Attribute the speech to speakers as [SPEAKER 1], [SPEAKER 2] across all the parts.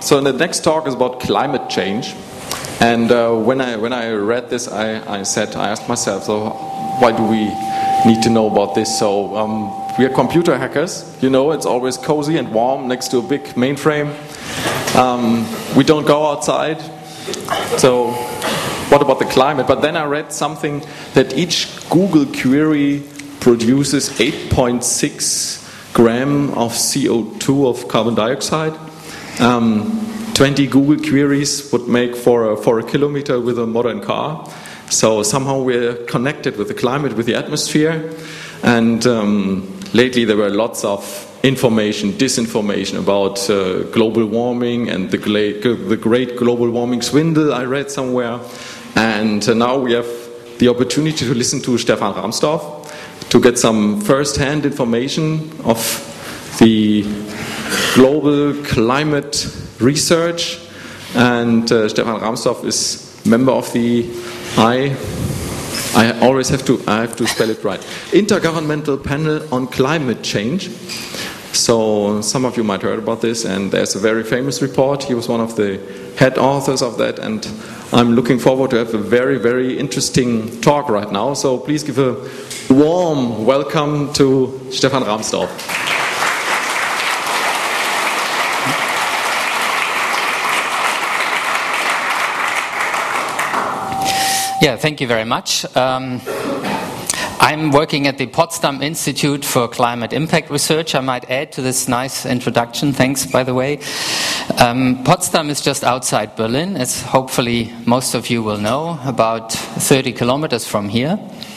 [SPEAKER 1] So the next talk is about climate change. And when I read this, I asked myself, so why do we need to know about this? So we are computer hackers. You know, it's always cozy and warm next to a big mainframe. We don't go outside. So what about the climate? But then I read something that each Google query produces 8.6 gram of CO2 of carbon dioxide. 20 Google queries would make for a kilometer with a modern car. So somehow we're connected with the climate, with the atmosphere. And lately there were lots of information, disinformation about global warming and the great global warming swindle I read somewhere. And now we have the opportunity to listen to Stefan Rahmstorf to get some first-hand information of the global climate research. And Stefan Rahmstorf is member of the I have to spell it right. Intergovernmental Panel on Climate Change. So some of you might have heard about this, and there's a very famous report. He was one of the head authors of that, and I'm looking forward to have a very, very interesting talk right now. So please give a warm welcome to Stefan Rahmstorf.
[SPEAKER 2] Yeah, thank you very much. I'm working at the Potsdam Institute for Climate Impact Research. I might add to this nice introduction. Thanks, by the way. Potsdam is just outside Berlin, as hopefully most of you will know, about 30 kilometers from here.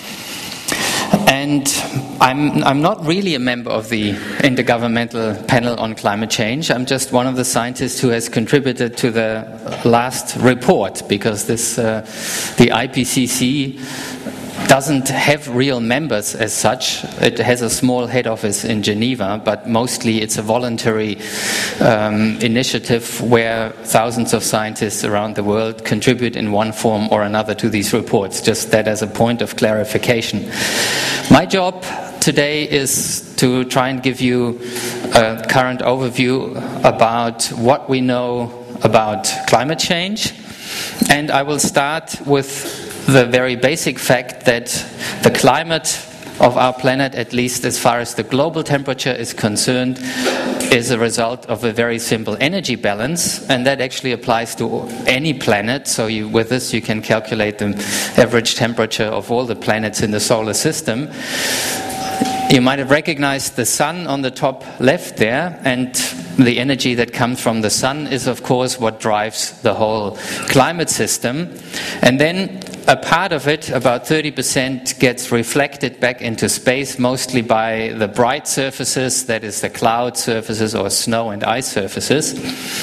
[SPEAKER 2] And I'm not really a member of the Intergovernmental Panel on Climate Change. I'm just one of the scientists who has contributed to the last report, because the IPCC doesn't have real members as such. It has a small head office in Geneva, but mostly it's a voluntary initiative where thousands of scientists around the world contribute in one form or another to these reports. Just that as a point of clarification. My job today is to try and give you a current overview about what we know about climate change. And I will start with the very basic fact that the climate of our planet, at least as far as the global temperature is concerned, is a result of a very simple energy balance, and that actually applies to any planet. So with this you can calculate the average temperature of all the planets in the solar system. You might have recognized the sun on the top left there, and the energy that comes from the sun is of course what drives the whole climate system. And then a part of it, about 30%, gets reflected back into space, mostly by the bright surfaces, that is the cloud surfaces or snow and ice surfaces.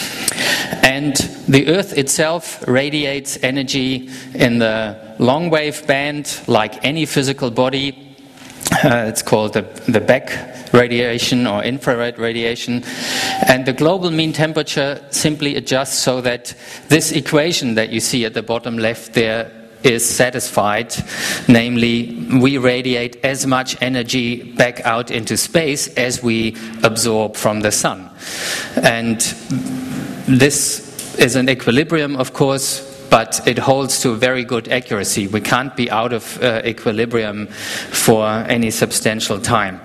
[SPEAKER 2] And the Earth itself radiates energy in the long wave band like any physical body. It's called the back radiation or infrared radiation. And the global mean temperature simply adjusts so that this equation that you see at the bottom left there is satisfied. Namely, we radiate as much energy back out into space as we absorb from the sun. And this is an equilibrium, of course, but it holds to very good accuracy. We can't be out of equilibrium for any substantial time.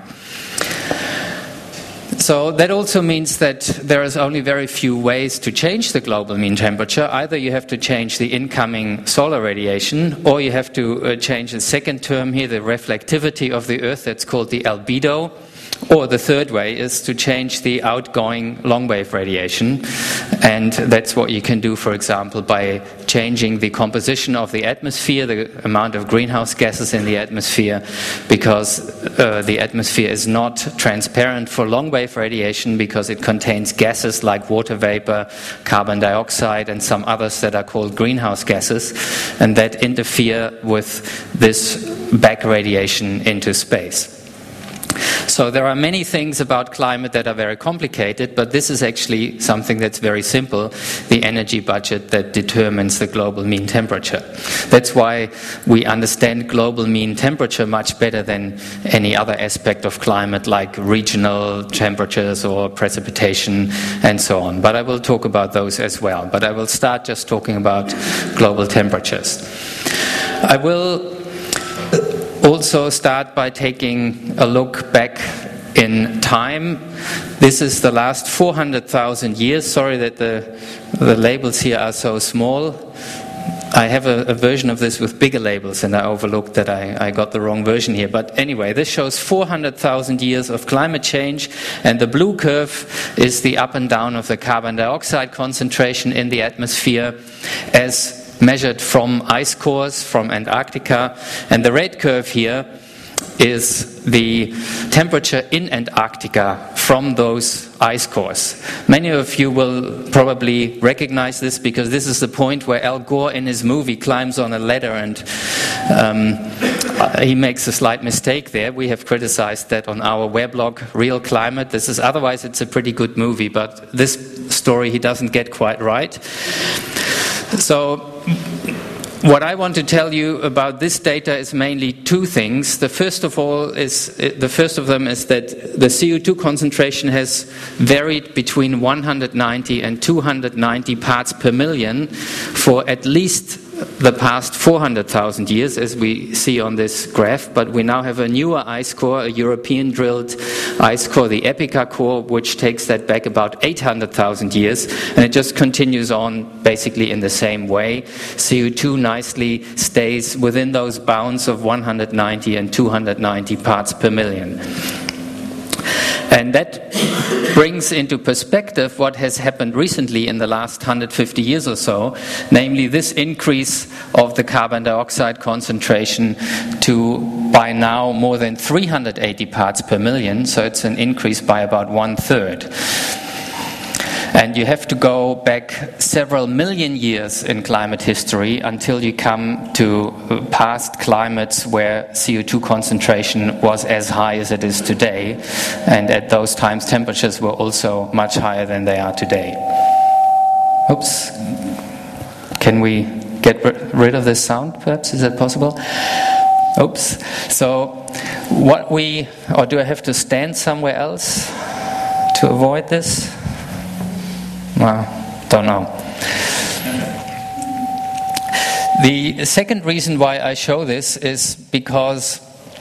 [SPEAKER 2] So that also means that there is only very few ways to change the global mean temperature. Either you have to change the incoming solar radiation, or you have to change the second term here, the reflectivity of the Earth, that's called the albedo. Or the third way is to change the outgoing long-wave radiation, and that's what you can do, for example, by changing the composition of the atmosphere, the amount of greenhouse gases in the atmosphere, because the atmosphere is not transparent for long-wave radiation because it contains gases like water vapor, carbon dioxide, and some others that are called greenhouse gases, and that interfere with this back radiation into space. So there are many things about climate that are very complicated, but this is actually something that's very simple, the energy budget that determines the global mean temperature. That's why we understand global mean temperature much better than any other aspect of climate, like regional temperatures or precipitation and so on. But I will talk about those as well. But I will start just talking about global temperatures. I will also start by taking a look back in time. This is the last 400,000 years. Sorry that the labels here are so small. I have a version of this with bigger labels, and I overlooked that I got the wrong version here. But anyway, this shows 400,000 years of climate change, and the blue curve is the up and down of the carbon dioxide concentration in the atmosphere as measured from ice cores from Antarctica, and the red curve here is the temperature in Antarctica from those ice cores. Many of you will probably recognize this because this is the point where Al Gore in his movie climbs on a ladder and he makes a slight mistake there. We have criticized that on our weblog, Real Climate. Otherwise it's a pretty good movie, but this story he doesn't get quite right. So what I want to tell you about this data is mainly two things. The first of them is that the CO2 concentration has varied between 190 and 290 parts per million for at least the past 400,000 years, as we see on this graph, but we now have a newer ice core, a European drilled ice core, the Epica core, which takes that back about 800,000 years, and it just continues on basically in the same way. CO2 nicely stays within those bounds of 190 and 290 parts per million. And that brings into perspective what has happened recently in the last 150 years or so, namely this increase of the carbon dioxide concentration to, by now, more than 380 parts per million, so it's an increase by about 1/3. And you have to go back several million years in climate history until you come to past climates where CO2 concentration was as high as it is today. And at those times, temperatures were also much higher than they are today. Oops. Can we get rid of this sound, perhaps? Is that possible? Oops. So or do I have to stand somewhere else to avoid this? Well, don't know. The second reason why I show this is because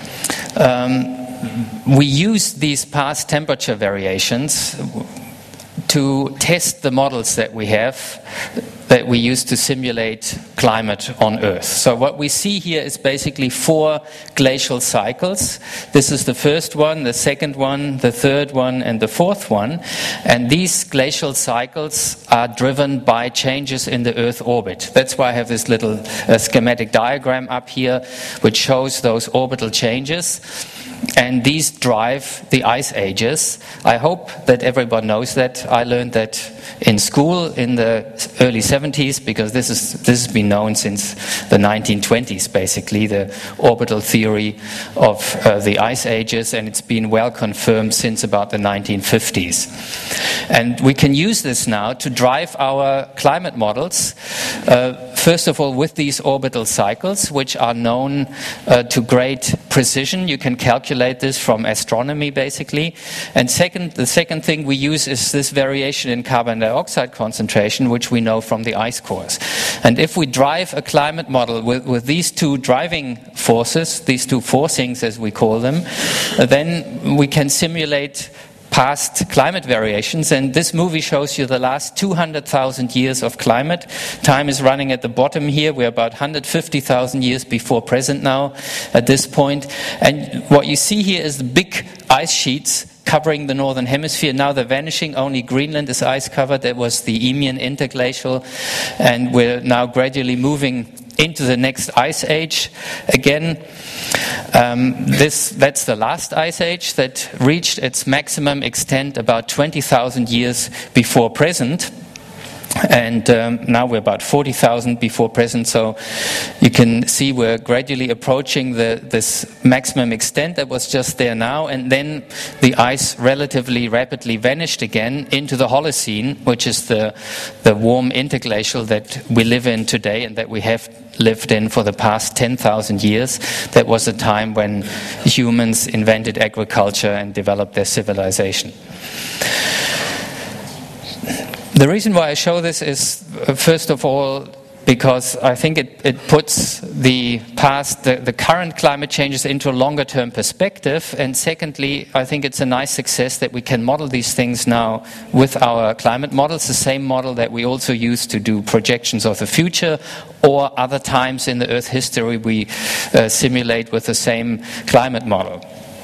[SPEAKER 2] we use these past temperature variations to test the models that we have that we use to simulate climate on Earth. So what we see here is basically 4 glacial cycles. This is the first one, the second one, the third one, and the fourth one. And these glacial cycles are driven by changes in the Earth orbit. That's why I have this little schematic diagram up here, which shows those orbital changes. And these drive the ice ages. I hope that everyone knows that. I learned that in school in the early 70s, because this has been known since the 1920s, basically, the orbital theory of the ice ages, and it's been well confirmed since about the 1950s. And we can use this now to drive our climate models, first of all with these orbital cycles, which are known to great precision. You can calculate this from astronomy, basically. And the second thing we use is this variation in carbon dioxide concentration, which we know from the ice cores. And if we drive a climate model with these two driving forces, these two forcings as we call them, then we can simulate past climate variations. And this movie shows you the last 200,000 years of climate. Time is running at the bottom here. We're about 150,000 years before present now at this point. And what you see here is the big ice sheets covering the northern hemisphere. Now they're vanishing. Only Greenland is ice covered. That was the Eemian interglacial. And we're now gradually moving into the next ice age. Again, that's the last ice age that reached its maximum extent about 20,000 years before present. And now we're about 40,000 before present, so you can see we're gradually approaching this maximum extent that was just there now, and then the ice relatively rapidly vanished again into the Holocene, which is the warm interglacial that we live in today and that we have lived in for the past 10,000 years. That was a time when humans invented agriculture and developed their civilization. The reason why I show this is, first of all, because I think it puts the current climate changes into a longer term perspective, and secondly, I think it's a nice success that we can model these things now with our climate models, the same model that we also use to do projections of the future, or other times in the Earth history we simulate with the same climate model.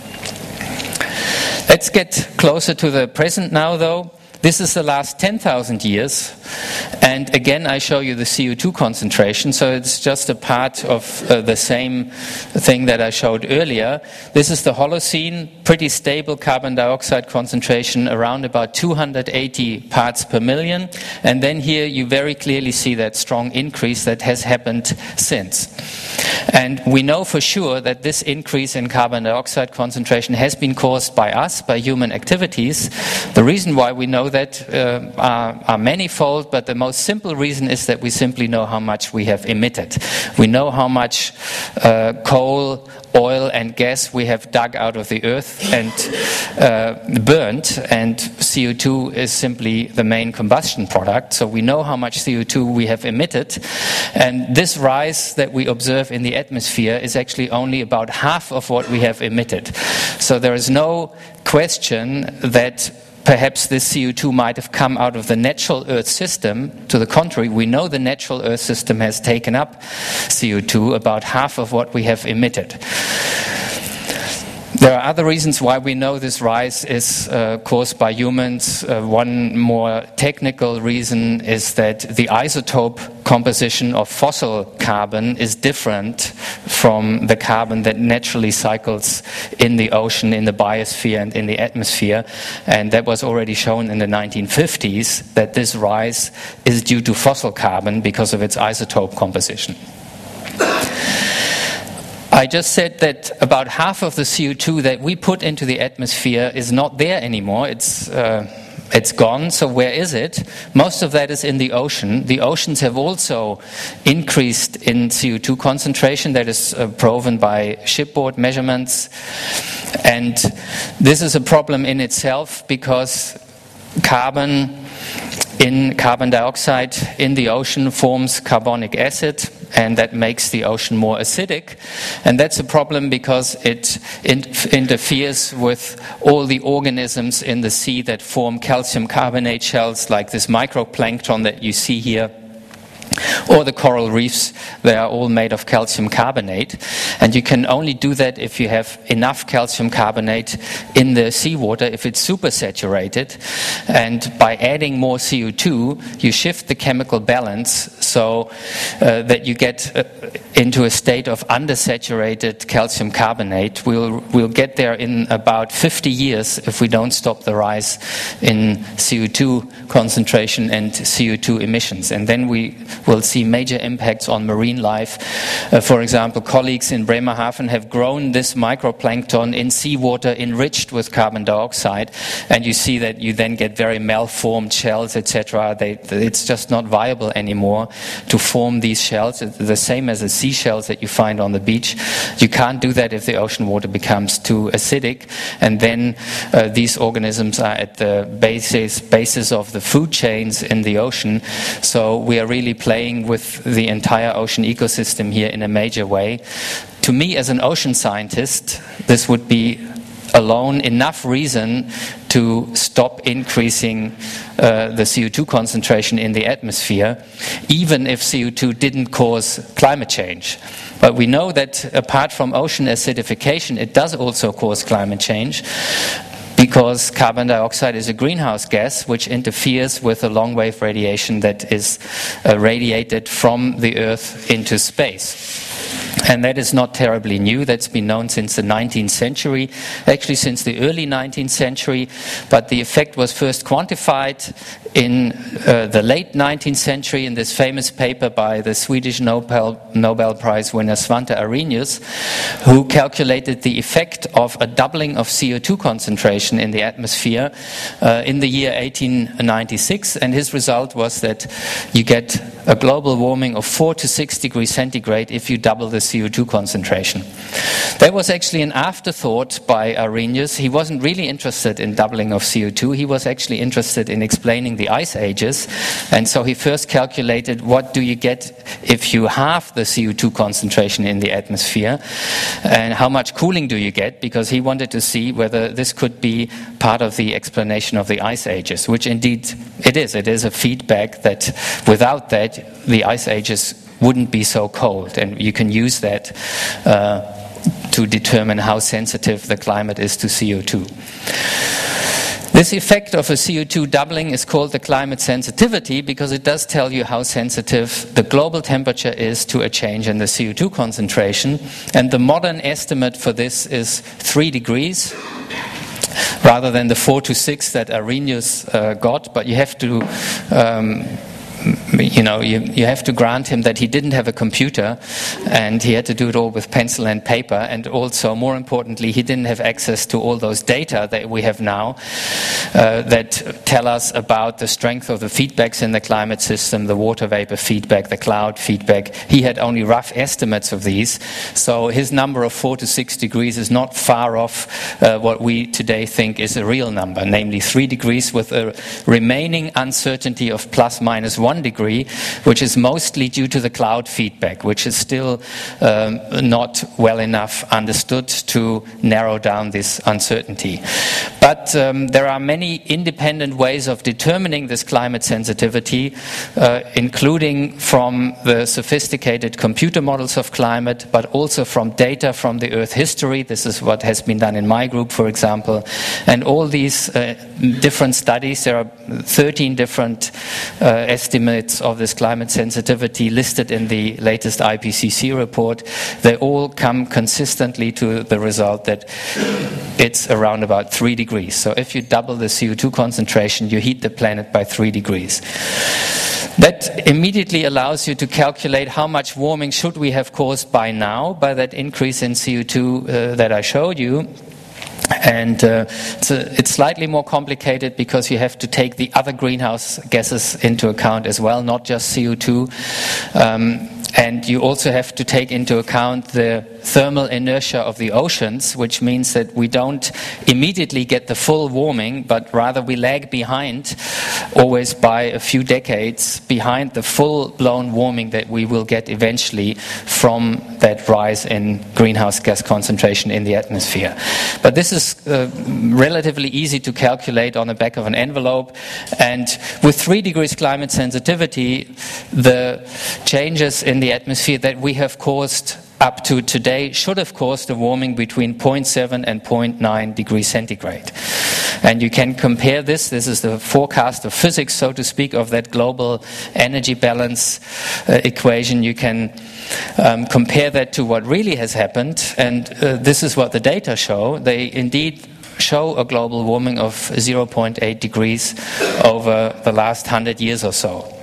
[SPEAKER 2] Let's get closer to the present now, though. This is the last 10,000 years, and again I show you the CO2 concentration, so it's just a part of the same thing that I showed earlier. This is the Holocene, pretty stable carbon dioxide concentration around about 280 parts per million, and then here you very clearly see that strong increase that has happened since. And we know for sure that this increase in carbon dioxide concentration has been caused by us, by human activities. The reason why we know that are manifold, but the most simple reason is that we simply know how much we have emitted. We know how much coal, oil and gas we have dug out of the earth and burnt, and CO2 is simply the main combustion product. So we know how much CO2 we have emitted, and this rise that we observe in the atmosphere is actually only about half of what we have emitted. So there is no question that perhaps this CO2 might have come out of the natural Earth system. To the contrary, we know the natural Earth system has taken up CO2, about half of what we have emitted. There are other reasons why we know this rise is caused by humans. One more technical reason is that the isotope composition of fossil carbon is different from the carbon that naturally cycles in the ocean, in the biosphere and in the atmosphere. And that was already shown in the 1950s, that this rise is due to fossil carbon because of its isotope composition. I just said that about half of the CO2 that we put into the atmosphere is not there anymore. It's gone. So where is it? Most of that is in the ocean. The oceans have also increased in CO2 concentration. That is proven by shipboard measurements. And this is a problem in itself because carbon dioxide in the ocean forms carbonic acid, and that makes the ocean more acidic. And that's a problem because it interferes with all the organisms in the sea that form calcium carbonate shells, like this microplankton that you see here, or the coral reefs. They are all made of calcium carbonate, and you can only do that if you have enough calcium carbonate in the seawater, if it's supersaturated. And by adding more CO2, you shift the chemical balance so that you get into a state of undersaturated calcium carbonate. We'll get there in about 50 years if we don't stop the rise in CO2 concentration and CO2 emissions, and then we will see major impacts on marine life. For example, colleagues in Bremerhaven have grown this microplankton in seawater enriched with carbon dioxide, and you see that you then get very malformed shells, etc. It's just not viable anymore to form these shells. It's the same as the seashells that you find on the beach. You can't do that if the ocean water becomes too acidic, and then these organisms are at the basis of the food chains in the ocean. So we are really playing with the entire ocean ecosystem here in a major way. To me, as an ocean scientist, this would be alone enough reason to stop increasing the CO2 concentration in the atmosphere, even if CO2 didn't cause climate change. But we know that apart from ocean acidification, it does also cause climate change, because carbon dioxide is a greenhouse gas which interferes with the long-wave radiation that is radiated from the Earth into space. And that is not terribly new. That's been known since the 19th century, actually since the early 19th century. But the effect was first quantified in the late 19th century in this famous paper by the Swedish Nobel Prize winner Svante Arrhenius, who calculated the effect of a doubling of CO2 concentration in the atmosphere in the year 1896. And his result was that you get a global warming of 4 to 6 degrees centigrade if you double the CO2 concentration. That was actually an afterthought by Arrhenius. He wasn't really interested in doubling of CO2. He was actually interested in explaining the ice ages. And so he first calculated what do you get if you halve the CO2 concentration in the atmosphere, and how much cooling do you get, because he wanted to see whether this could be part of the explanation of the ice ages, which indeed it is. It is a feedback that without that the ice ages wouldn't be so cold, and you can use that to determine how sensitive the climate is to CO2. This effect of a CO2 doubling is called the climate sensitivity because it does tell you how sensitive the global temperature is to a change in the CO2 concentration. And the modern estimate for this is 3 degrees rather than the 4 to 6 that Arrhenius got. But you have to you have to grant him that he didn't have a computer, and he had to do it all with pencil and paper, and also, more importantly, he didn't have access to all those data that we have now that tell us about the strength of the feedbacks in the climate system, the water vapor feedback, the cloud feedback. He had only rough estimates of these, so his number of 4 to 6 degrees is not far off what we today think is a real number, namely 3 degrees with a remaining uncertainty of plus minus 1 degree, which is mostly due to the cloud feedback, which is still not well enough understood to narrow down this uncertainty. But there are many independent ways of determining this climate sensitivity, including from the sophisticated computer models of climate, but also from data from the Earth history. This is what has been done in my group, for example. And all these different studies, there are 13 different estimates of this climate sensitivity listed in the latest IPCC report. They all come consistently to the result that it's around about 3 degrees. So if you double the CO2 concentration, you heat the planet by 3 degrees. That immediately allows you to calculate how much warming should we have caused by now, by that increase in CO2 that I showed you. And it's slightly more complicated because you have to take the other greenhouse gases into account as well, not just CO2. And you also have to take into account the thermal inertia of the oceans, which means that we don't immediately get the full warming, but rather we lag behind, always by a few decades, behind the full-blown warming that we will get eventually from that rise in greenhouse gas concentration in the atmosphere. But this is relatively easy to calculate on the back of an envelope, and with 3 degrees climate sensitivity, the changes in the atmosphere that we have caused up to today should have caused a warming between 0.7 and 0.9 degrees centigrade. And you can compare this. This is the forecast of physics, so to speak, of that global energy balance equation. You can compare that to what really has happened. And this is what the data show. They indeed show a global warming of 0.8 degrees over the last 100 years or so.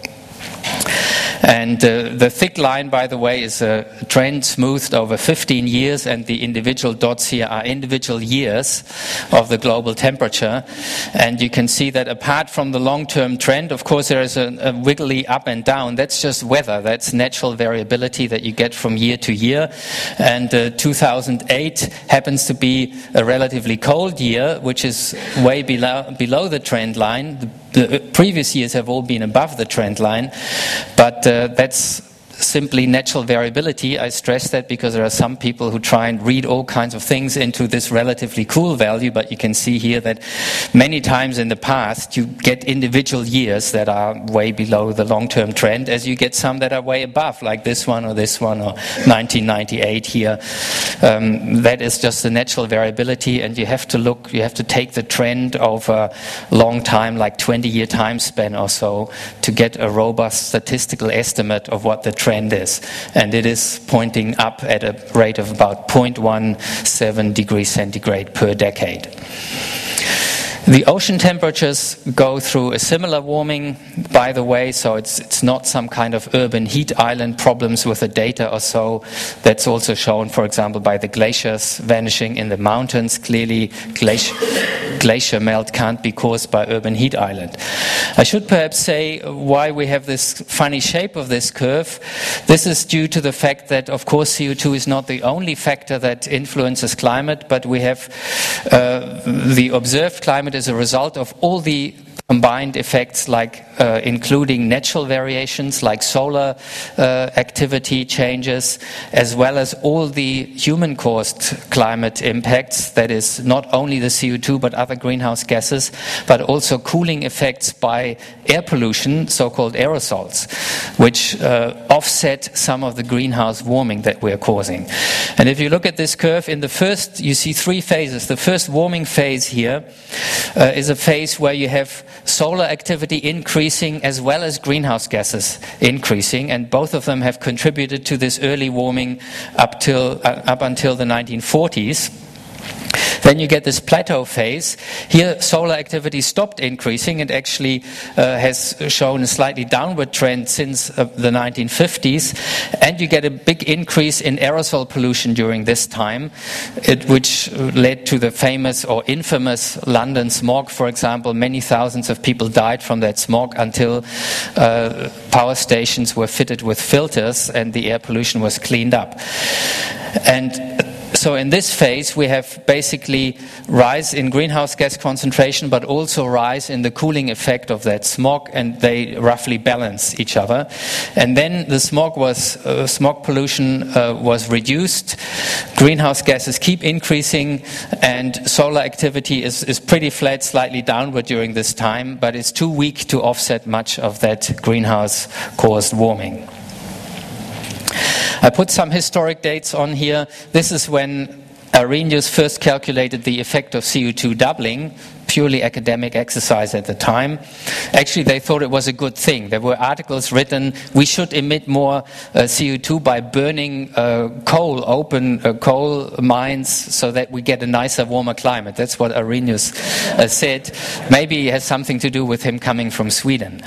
[SPEAKER 2] And the thick line, by the way, is a trend smoothed over 15 years, and the individual dots here are individual years of the global temperature. And you can see that apart from the long-term trend, of course, there is a wiggly up and down. That's just weather. That's natural variability that you get from year to year. And 2008 happens to be a relatively cold year, which is way below the trend line. The previous years have all been above the trend line, but that's simply natural variability. I stress that because there are some people who try and read all kinds of things into this relatively cool value, but you can see here that many times in the past you get individual years that are way below the long-term trend, as you get some that are way above, like this one or 1998 here. That is just the natural variability, and you have to take the trend over a long time, like 20-year time span or so, to get a robust statistical estimate of what the trend trend is. And it is pointing up at a rate of about 0.17 degrees centigrade per decade. The ocean temperatures go through a similar warming, by the way, so it's not some kind of urban heat island problems with the data or so. That's also shown, for example, by the glaciers vanishing in the mountains. Clearly, glacier melt can't be caused by urban heat island. I should perhaps say why we have this funny shape of this curve. This is due to the fact that, of course, CO2 is not the only factor that influences climate, but we have the observed climate as a result of all the combined effects, like including natural variations like solar activity changes, as well as all the human-caused climate impacts, that is not only the CO2 but other greenhouse gases, but also cooling effects by air pollution, so-called aerosols, which offset some of the greenhouse warming that we're causing. And if you look at this curve, in the first, you see three phases. The first warming phase here is a phase where you have solar activity increasing as well as greenhouse gases increasing, and both of them have contributed to this early warming up until the 1940s. Then you get this plateau phase. Here solar activity stopped increasing and actually has shown a slightly downward trend since the 1950s. And you get a big increase in aerosol pollution during this time, which led to the famous or infamous London smog, for example. Many thousands of people died from that smog until power stations were fitted with filters and the air pollution was cleaned up. And so in this phase we have basically rise in greenhouse gas concentration, but also rise in the cooling effect of that smog, and they roughly balance each other. And then the smog pollution was reduced, greenhouse gases keep increasing, and solar activity is pretty flat, slightly downward during this time, but it's too weak to offset much of that greenhouse caused warming. I put some historic dates on here. This is when Arrhenius first calculated the effect of CO2 doubling, purely academic exercise at the time. Actually, they thought it was a good thing. There were articles written, we should emit more CO2 by burning open coal mines, so that we get a nicer, warmer climate. That's what Arrhenius said. Maybe it has something to do with him coming from Sweden.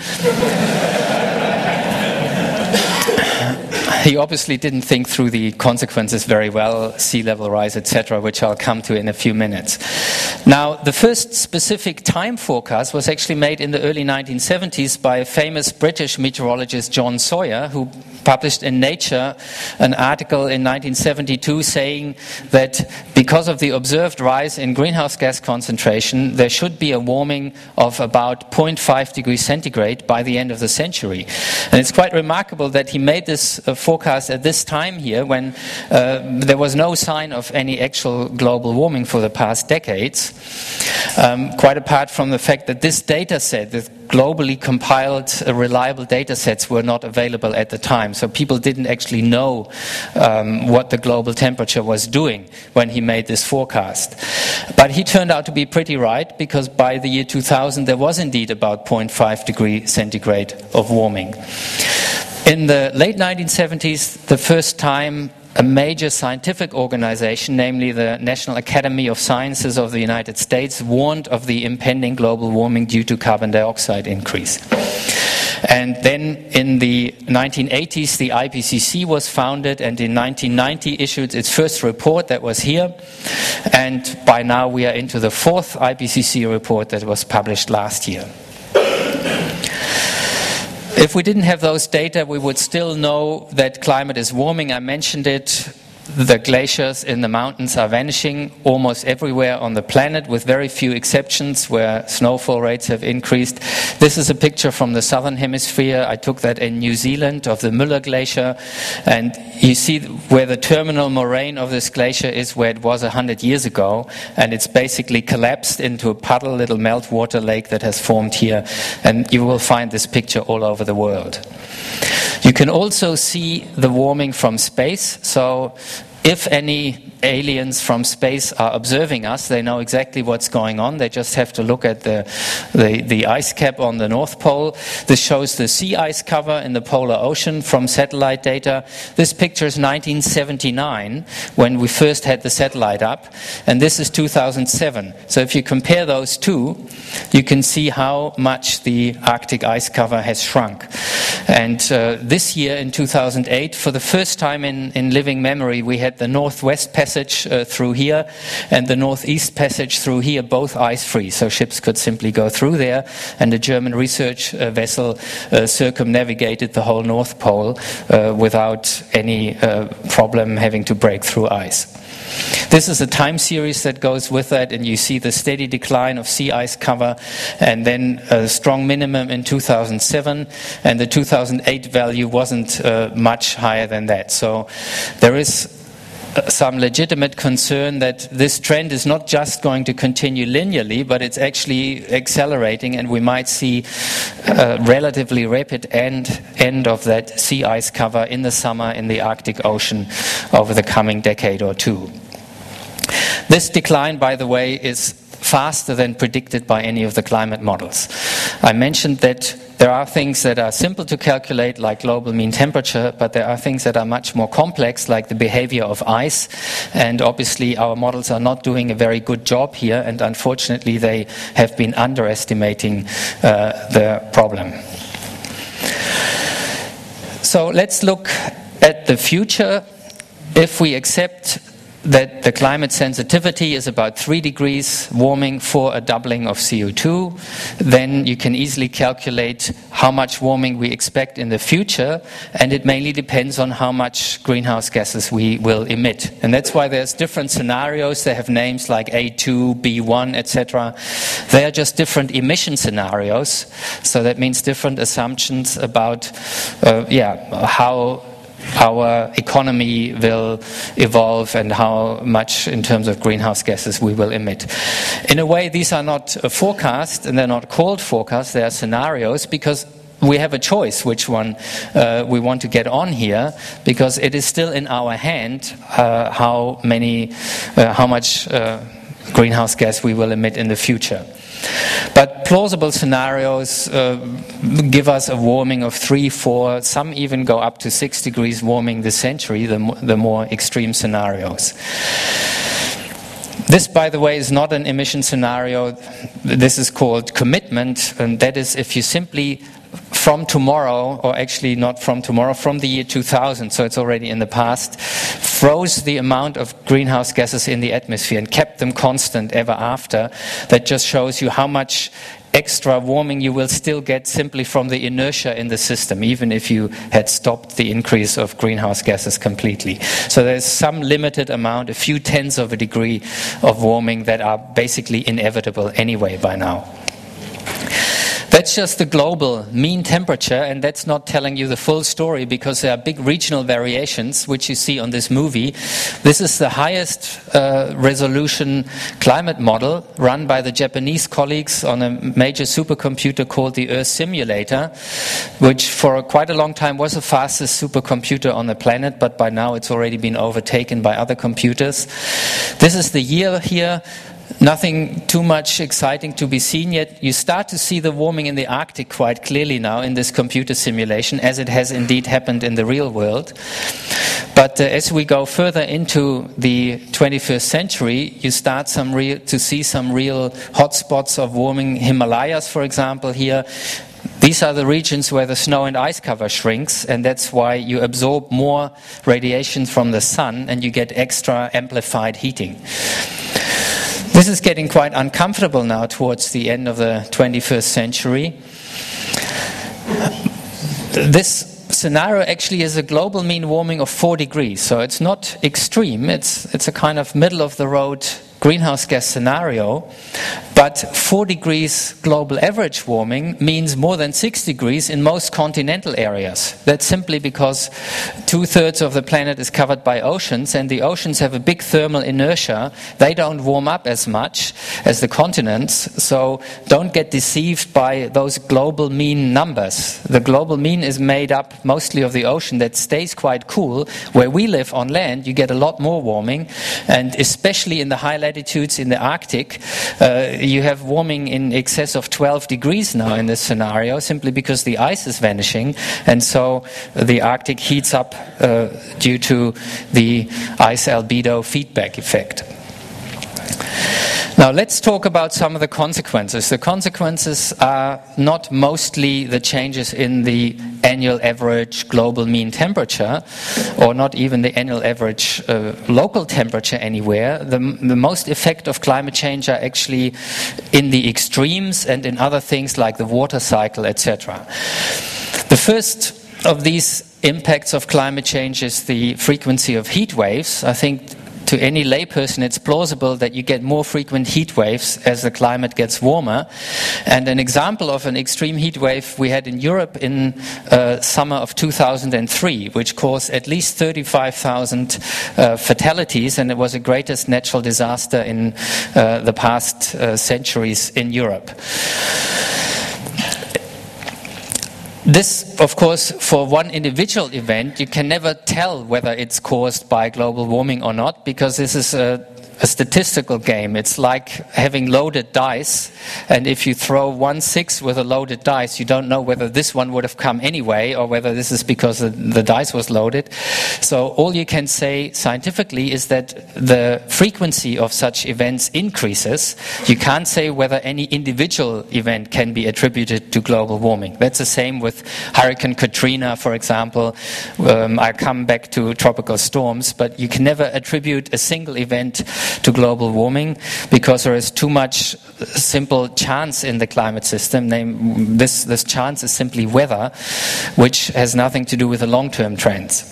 [SPEAKER 2] He obviously didn't think through the consequences very well, sea level rise, etc., which I'll come to in a few minutes. Now, the first specific time forecast was actually made in the early 1970s by a famous British meteorologist, John Sawyer, who published in Nature an article in 1972 saying that because of the observed rise in greenhouse gas concentration, there should be a warming of about 0.5 degrees centigrade by the end of the century. And it's quite remarkable that he made this forecast at this time here, when there was no sign of any actual global warming for the past decades, quite apart from the fact that this data set, the globally compiled reliable data sets, were not available at the time. So people didn't actually know what the global temperature was doing when he made this forecast. But he turned out to be pretty right, because by the year 2000 there was indeed about 0.5 degree centigrade of warming. In the late 1970s, the first time a major scientific organization, namely the National Academy of Sciences of the United States, warned of the impending global warming due to carbon dioxide increase. And then in the 1980s, the IPCC was founded, and in 1990 issued its first report that was here. And by now we are into the fourth IPCC report that was published last year. If we didn't have those data, we would still know that climate is warming. I mentioned it. The glaciers in the mountains are vanishing almost everywhere on the planet, with very few exceptions where snowfall rates have increased. This is a picture from the southern hemisphere. I took that in New Zealand, of the Müller Glacier. And you see where the terminal moraine of this glacier is, where it was 100 years ago. And it's basically collapsed into a puddle, little meltwater lake that has formed here. And you will find this picture all over the world. You can also see the warming from space. So if any aliens from space are observing us, they know exactly what's going on. They just have to look at the ice cap on the North Pole. This shows the sea ice cover in the polar ocean from satellite data. This picture is 1979, when we first had the satellite up, and this is 2007. So if you compare those two, you can see how much the Arctic ice cover has shrunk. And this year, in 2008, for the first time in living memory, we had the Northwest Passage through here and the Northeast Passage through here, both ice-free, so ships could simply go through there, and a German research vessel circumnavigated the whole North Pole without any problem having to break through ice. This is a time series that goes with that, and you see the steady decline of sea ice cover, and then a strong minimum in 2007, and the 2008 value wasn't much higher than that. So there is some legitimate concern that this trend is not just going to continue linearly, but it's actually accelerating, and we might see a relatively rapid end of that sea ice cover in the summer in the Arctic Ocean over the coming decade or two. This decline, by the way, is faster than predicted by any of the climate models. I mentioned that there are things that are simple to calculate, like global mean temperature, but there are things that are much more complex, like the behavior of ice, and obviously our models are not doing a very good job here, and unfortunately they have been underestimating the problem. So let's look at the future. If we accept that the climate sensitivity is about 3 degrees warming for a doubling of CO2, then you can easily calculate how much warming we expect in the future, and it mainly depends on how much greenhouse gases we will emit. And that's why there's different scenarios. They have names like A2, B1, etc. They are just different emission scenarios, so that means different assumptions about how our economy will evolve and how much in terms of greenhouse gases we will emit. In a way, these are not a forecast, and they're not called forecasts, they are scenarios, because we have a choice which one we want to get on here, because it is still in our hand how much greenhouse gas we will emit in the future. But plausible scenarios give us a warming of 3, 4, some even go up to 6 degrees warming this century, the more extreme scenarios. This, by the way, is not an emission scenario. This is called commitment, and that is if you simply from tomorrow, or actually not from tomorrow, from the year 2000, so it's already in the past, froze the amount of greenhouse gases in the atmosphere and kept them constant ever after. That just shows you how much extra warming you will still get simply from the inertia in the system, even if you had stopped the increase of greenhouse gases completely. So there's some limited amount, a few tenths of a degree of warming that are basically inevitable anyway by now. That's just the global mean temperature, and that's not telling you the full story, because there are big regional variations, which you see on this movie. This is the highest resolution climate model run by the Japanese colleagues on a major supercomputer called the Earth Simulator, which for quite a long time was the fastest supercomputer on the planet, but by now it's already been overtaken by other computers. This is the year here. Nothing too much exciting to be seen yet. You start to see the warming in the Arctic quite clearly now in this computer simulation, as it has indeed happened in the real world. But as we go further into the 21st century, you start to see some real hotspots of warming. Himalayas, for example, here. These are the regions where the snow and ice cover shrinks, and that's why you absorb more radiation from the sun and you get extra amplified heating. This is getting quite uncomfortable now towards the end of the 21st century. This scenario actually is a global mean warming of 4 degrees, so it's not extreme. It's a kind of middle of the road greenhouse gas scenario, but 4 degrees global average warming means more than 6 degrees in most continental areas. That's simply because 2/3 of the planet is covered by oceans, and the oceans have a big thermal inertia. They don't warm up as much as the continents, so don't get deceived by those global mean numbers. The global mean is made up mostly of the ocean that stays quite cool. Where we live on land, you get a lot more warming, and especially in the high latitudes in the Arctic, you have warming in excess of 12 degrees now in this scenario, simply because the ice is vanishing, and so the Arctic heats up due to the ice albedo feedback effect. Now let's talk about some of the consequences. The consequences are not mostly the changes in the annual average global mean temperature, or not even the annual average local temperature anywhere. The most effect of climate change are actually in the extremes and in other things like the water cycle, etc. The first of these impacts of climate change is the frequency of heat waves. I think to any layperson, it's plausible that you get more frequent heat waves as the climate gets warmer. And an example of an extreme heat wave we had in Europe in summer of 2003, which caused at least 35,000 fatalities, and it was the greatest natural disaster in the past centuries in Europe. This, of course, for one individual event, you can never tell whether it's caused by global warming or not, because this is a statistical game. It's like having loaded dice, and if you throw 1/6 with a loaded dice, you don't know whether this one would have come anyway or whether this is because the dice was loaded. So all you can say scientifically is that the frequency of such events increases. You can't say whether any individual event can be attributed to global warming. That's the same with Hurricane Katrina, for example. I come back to tropical storms, but you can never attribute a single event to global warming, because there is too much simple chance in the climate system. This chance is simply weather, which has nothing to do with the long-term trends.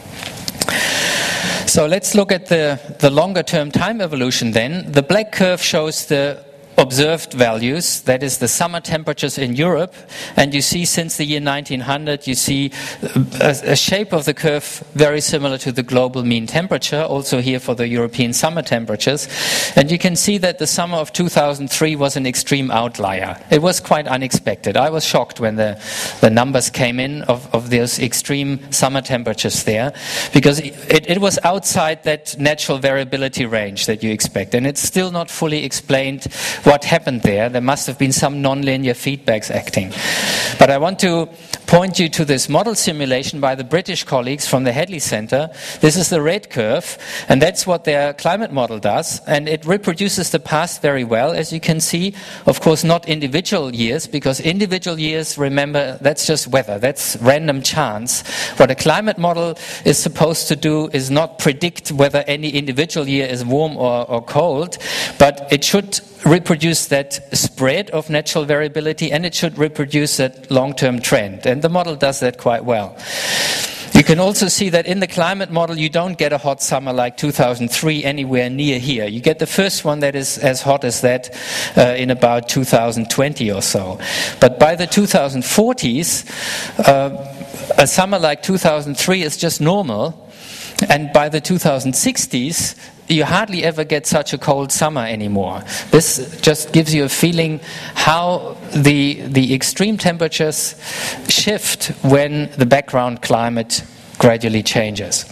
[SPEAKER 2] So let's look at the longer-term time evolution then. The black curve shows the observed values, that is the summer temperatures in Europe, and you see since the year 1900 you see a shape of the curve very similar to the global mean temperature, also here for the European summer temperatures, and you can see that the summer of 2003 was an extreme outlier. It was quite unexpected. I was shocked when the numbers came in of those extreme summer temperatures there, because it was outside that natural variability range that you expect, and it's still not fully explained what happened there. There must have been some nonlinear feedbacks acting. But I want to point you to this model simulation by the British colleagues from the Hadley Centre. This is the red curve, and that's what their climate model does, and it reproduces the past very well, as you can see. Of course, not individual years, because individual years, remember, that's just weather, that's random chance. What a climate model is supposed to do is not predict whether any individual year is warm or cold, but it should reproduce that spread of natural variability, and it should reproduce that long-term trend. And the model does that quite well. You can also see that in the climate model you don't get a hot summer like 2003 anywhere near here. You get the first one that is as hot as that in about 2020 or so. But by the 2040s, a summer like 2003 is just normal. And by the 2060s, you hardly ever get such a cold summer anymore. This just gives you a feeling how the extreme temperatures shift when the background climate gradually changes.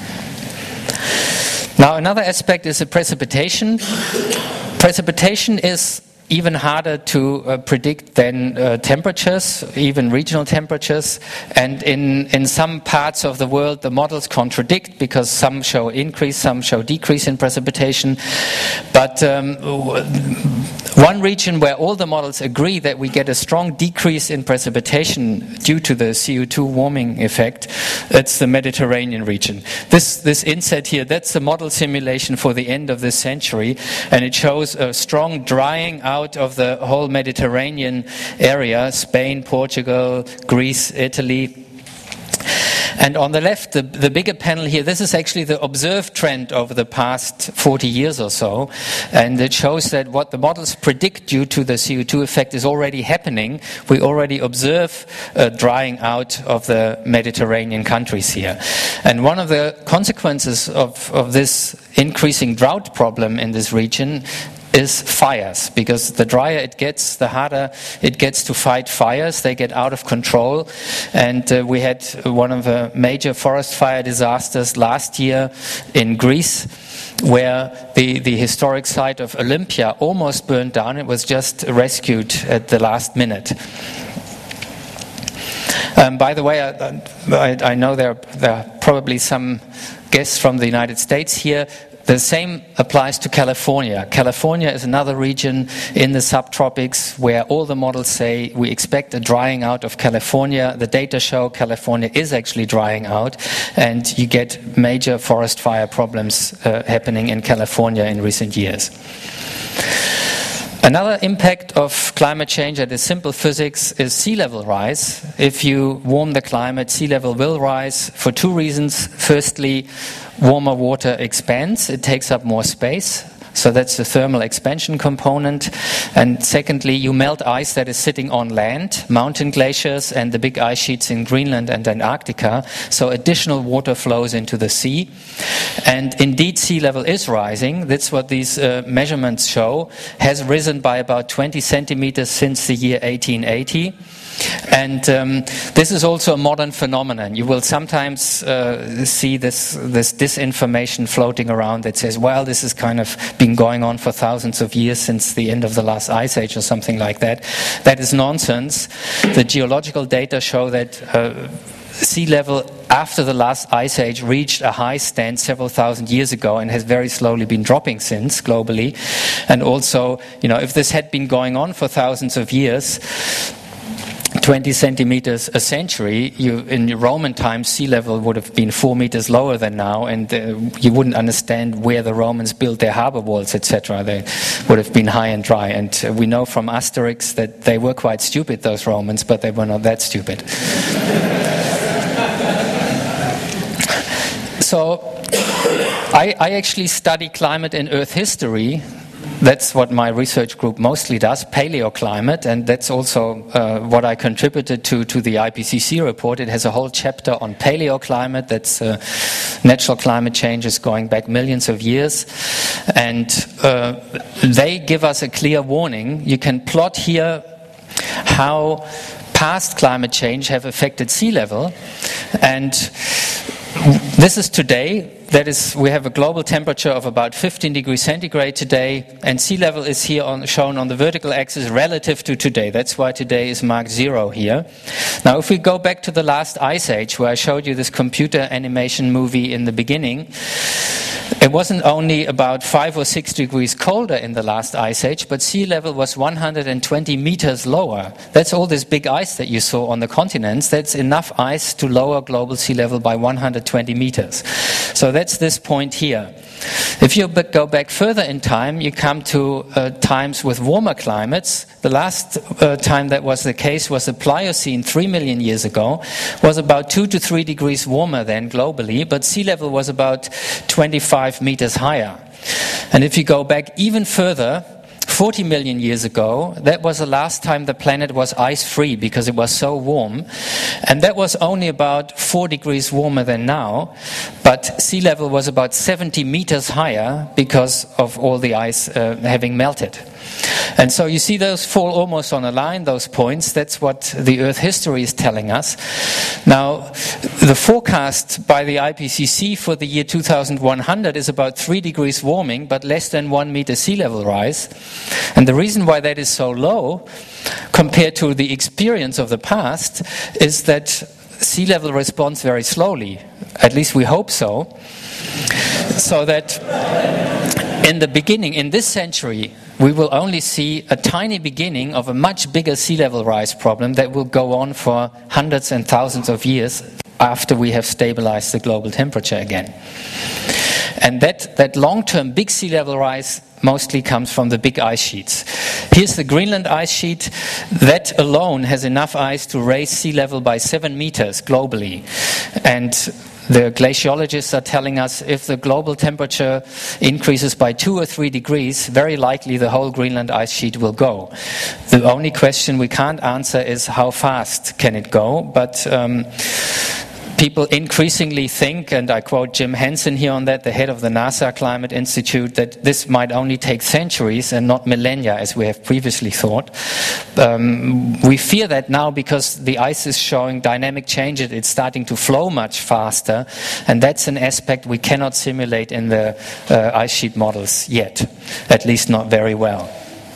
[SPEAKER 2] Now, another aspect is the precipitation. Precipitation is even harder to predict than temperatures, even regional temperatures. And in some parts of the world, the models contradict, because some show increase, some show decrease in precipitation. But one region where all the models agree that we get a strong decrease in precipitation due to the CO2 warming effect, it's the Mediterranean region. This inset here, that's the model simulation for the end of this century, and it shows a strong drying out of the whole Mediterranean area, Spain, Portugal, Greece, Italy. And on the left, the bigger panel here, this is actually the observed trend over the past 40 years or so. And it shows that what the models predict due to the CO2 effect is already happening. We already observe drying out of the Mediterranean countries here. And one of the consequences of this increasing drought problem in this region is fires, because the drier it gets, the harder it gets to fight fires. They get out of control, and we had one of the major forest fire disasters last year in Greece, where the historic site of Olympia almost burned down. It was just rescued at the last minute. By the way, I know there are probably some guests from the United States here. The same applies to California. California is another region in the subtropics where all the models say we expect a drying out of California. The data show California is actually drying out, and you get major forest fire problems happening in California in recent years. Another impact of climate change that is simple physics is sea level rise. If you warm the climate, sea level will rise for two reasons. Firstly, warmer water expands, it takes up more space. So that's the thermal expansion component. And secondly, you melt ice that is sitting on land, mountain glaciers and the big ice sheets in Greenland and Antarctica. So additional water flows into the sea. And indeed, sea level is rising. That's what these measurements show. Has risen by about 20 centimeters since the year 1880. And this is also a modern phenomenon. You will sometimes see this disinformation floating around that says, well, this has kind of been going on for thousands of years since the end of the last ice age or something like that. That is nonsense. The geological data show that sea level after the last ice age reached a high stand several thousand years ago and has very slowly been dropping since globally. And also, if this had been going on for thousands of years, 20 centimeters a century, in Roman times, sea level would have been 4 meters lower than now, and you wouldn't understand where the Romans built their harbor walls, etc. They would have been high and dry. And we know from Asterix that they were quite stupid, those Romans, but they were not that stupid. So I actually study climate and Earth history. That's what my research group mostly does, paleoclimate, and that's also what I contributed to the IPCC report. It has a whole chapter on paleoclimate. That's natural climate changes going back millions of years. And they give us a clear warning. You can plot here how past climate change have affected sea level. And this is today. That is, we have a global temperature of about 15 degrees centigrade today, and sea level is here shown on the vertical axis relative to today. That's why today is marked 0 here. Now, if we go back to the last ice age, where I showed you this computer animation movie in the beginning, it wasn't only about 5 or 6 degrees colder in the last ice age, but sea level was 120 meters lower. That's all this big ice that you saw on the continents. That's enough ice to lower global sea level by 120 meters. So that's this point here. If you go back further in time, you come to times with warmer climates. The last time that was the case was the Pliocene 3 million years ago. It was about 2 to 3 degrees warmer then globally, but sea level was about 25 meters higher. And if you go back even further, 40 million years ago, that was the last time the planet was ice-free because it was so warm. And that was only about 4 degrees warmer than now. But sea level was about 70 meters higher because of all the ice having melted. And so you see those fall almost on a line, those points. That's what the Earth history is telling us. Now, the forecast by the IPCC for the year 2100 is about 3 degrees warming, but less than 1 meter sea level rise. And the reason why that is so low, compared to the experience of the past, is that sea level responds very slowly. At least we hope so. So that in the beginning, in this century, we will only see a tiny beginning of a much bigger sea level rise problem that will go on for hundreds and thousands of years after we have stabilized the global temperature again. And that long-term big sea level rise mostly comes from the big ice sheets. Here's the Greenland ice sheet. That alone has enough ice to raise sea level by 7 meters globally. And the glaciologists are telling us if the global temperature increases by 2 or 3 degrees, very likely the whole Greenland ice sheet will go. The only question we can't answer is how fast can it go, but people increasingly think, and I quote Jim Henson here on that, the head of the NASA Climate Institute, that this might only take centuries and not millennia as we have previously thought. We fear that now because the ice is showing dynamic change. It's starting to flow much faster, and that's an aspect we cannot simulate in the ice sheet models yet, at least not very well.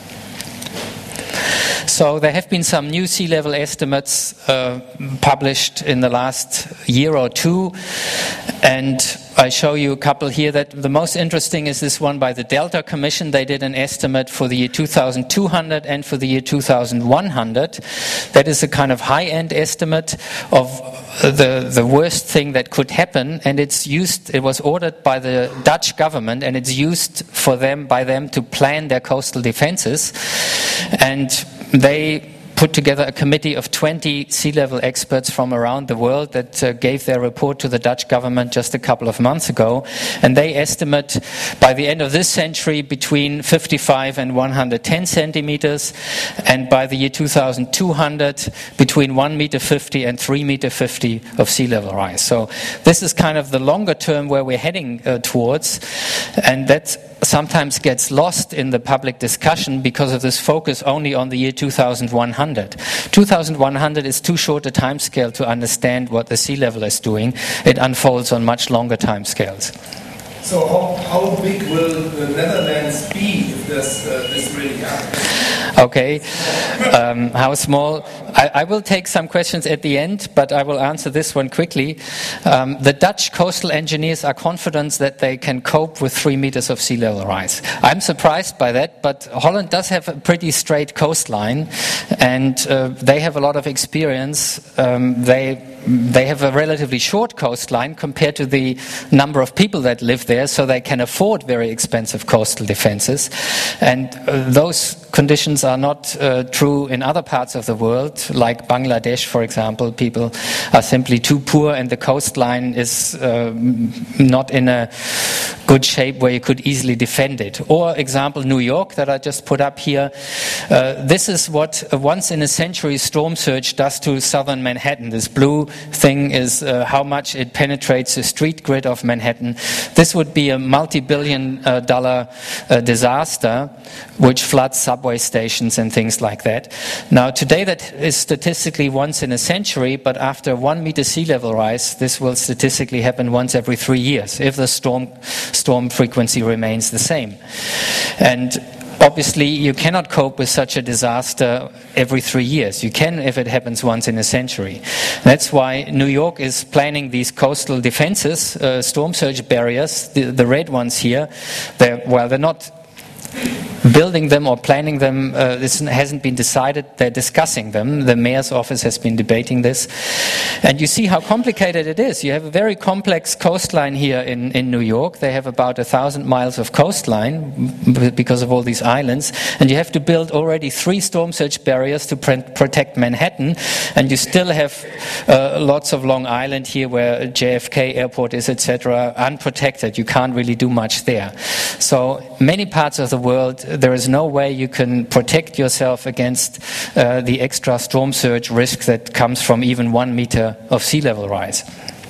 [SPEAKER 2] So there have been some new sea level estimates published in the last year or two, and I show you a couple here. That the most interesting is this one by the Delta Commission. They did an estimate for the year 2200 and for the year 2100. That is a kind of high-end estimate of the worst thing that could happen, and it was ordered by the Dutch government, and it's used by them to plan their coastal defenses. And they put together a committee of 20 sea level experts from around the world that gave their report to the Dutch government just a couple of months ago. And they estimate by the end of this century between 55 and 110 centimeters, and by the year 2200 between 1.50 meter and 3.50 meter of sea level rise. So this is kind of the longer term where we're heading towards, and that sometimes gets lost in the public discussion because of this focus only on the year 2100. 2100 is too short a time scale to understand what the sea level is doing. It unfolds on much longer time scales.
[SPEAKER 3] So how big will the Netherlands be if this really happens?
[SPEAKER 2] Okay, how small? I will take some questions at the end, but I will answer this one quickly. The Dutch coastal engineers are confident that they can cope with 3 meters of sea level rise. I'm surprised by that, but Holland does have a pretty straight coastline, and they have a lot of experience. They have a relatively short coastline compared to the number of people that live there, so they can afford very expensive coastal defenses. And those conditions are not true in other parts of the world, like Bangladesh, for example. People are simply too poor, and the coastline is not in a good shape where you could easily defend it. Or example, New York, that I just put up here. This is what a once-in-a-century storm surge does to southern Manhattan. This blue thing is how much it penetrates the street grid of Manhattan. This would be a multi-billion dollar disaster which floods subway stations and things like that. Now today that is statistically once in a century, but after 1 meter sea level rise, this will statistically happen once every 3 years if the storm frequency remains the same. And obviously, you cannot cope with such a disaster every 3 years. You can if it happens once in a century. That's why New York is planning these coastal defenses, storm surge barriers, the red ones here. They're not building them or planning them. This hasn't been decided. They're discussing them. The mayor's office has been debating this. And you see how complicated it is. You have a very complex coastline here in New York. They have about 1,000 miles of coastline because of all these islands. And you have to build already 3 storm surge barriers to protect Manhattan. And you still have lots of Long Island here where JFK Airport is, etc., unprotected. You can't really do much there. So many parts of the world, there is no way you can protect yourself against the extra storm surge risk that comes from even 1 meter of sea level rise.